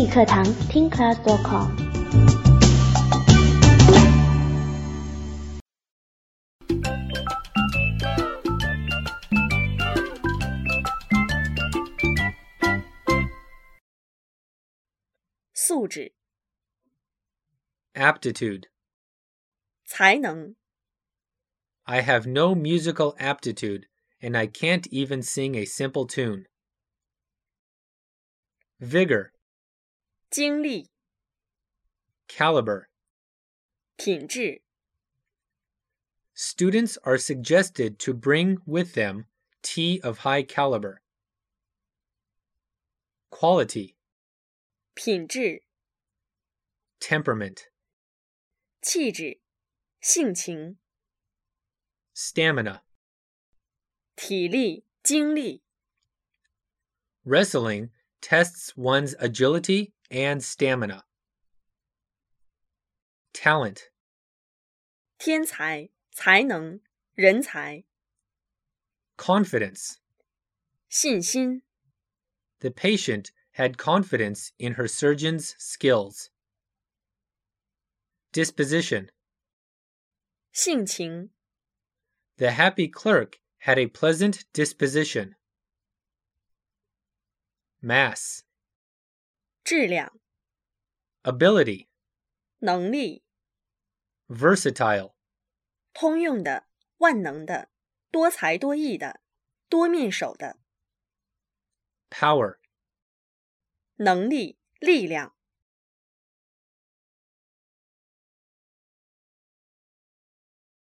语课堂听 class.com。 素质 Aptitude. 才能 I have no musical aptitude, and I can't even sing a simple tune. Vigor. 精力 Caliber. 品质 Students are suggested to bring with them tea of high caliber. Quality. 品质 Temperament. 气质性情 Stamina. 体力精力 Wrestling tests one's agility and stamina. Talent. 天才才能人才 Confidence. 信心 The patient had confidence in her surgeon's skills. Disposition. 性情 The happy clerk had a pleasant disposition. Mass. 质量 Ability. 能力 Versatile. 通用的万能的多才多艺的多面手的 Power. 能力力量